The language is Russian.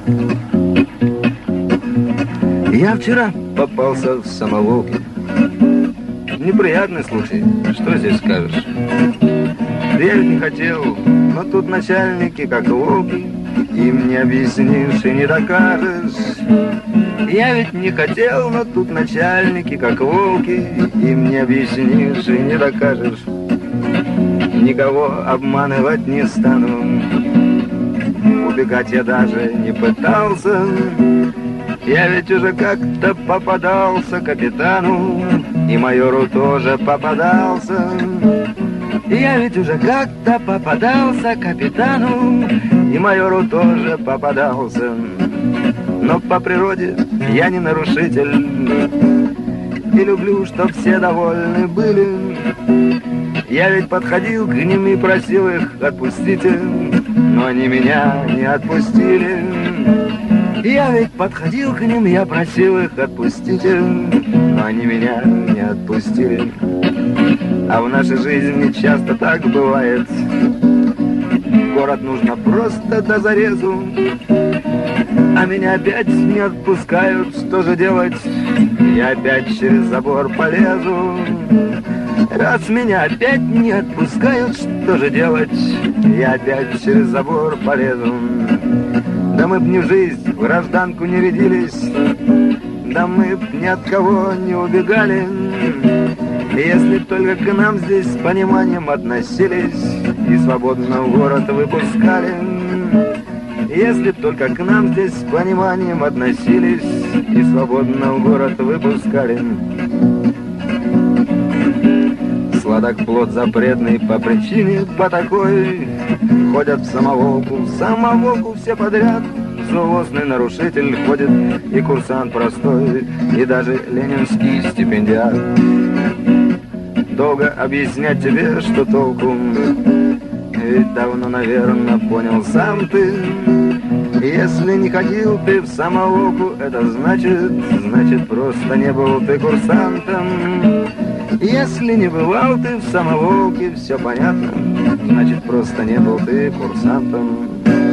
Я вчера попался в самоволке. Неприятный случай, что здесь скажешь? Я ведь не хотел, но тут начальники как волки, им не объяснишь и не докажешь. Я ведь не хотел, но тут начальники как волки, им не объяснишь и не докажешь. Никого обманывать не стану, убегать я даже не пытался. Я ведь уже как-то попадался капитану, и майору тоже попадался. Я ведь уже как-то попадался капитану, и майору тоже попадался. Но по природе я не нарушитель, и люблю, чтоб все довольны были. Я ведь подходил к ним и просил их отпустите, но они меня не отпустили. Я ведь подходил к ним, я просил их отпустите, но они меня не отпустили. А в нашей жизни часто так бывает. Город нужно просто до зарезу, а меня опять не отпускают. Что же делать? Я опять через забор полезу. Раз меня опять не отпускают, что же делать? Я опять через забор полезу. Да мы б не в жизнь, в гражданку не рядились, да мы б ни от кого не убегали, если только к нам здесь с пониманием относились и свободно в город выпускали. Если б только к нам здесь с пониманием относились и свободно в город выпускали. Сладок плод запретный по причине, по такой ходят в самоволку все подряд. Злостный нарушитель ходит и курсант простой, и даже ленинский стипендиат. Долго объяснять тебе, что толку, ведь давно, наверное, понял сам ты. Если не ходил ты в самоволку, это значит просто не был ты курсантом. Если не бывал ты в самоволке, все понятно, значит просто не был ты курсантом.